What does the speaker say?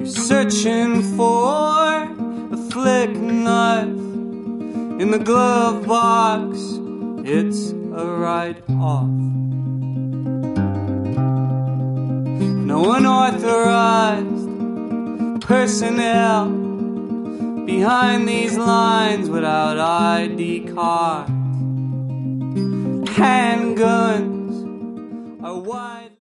searching for a flick knife in the glove box. It's a write-off. No unauthorized personnel behind these lines without ID cards. Handguns are wide.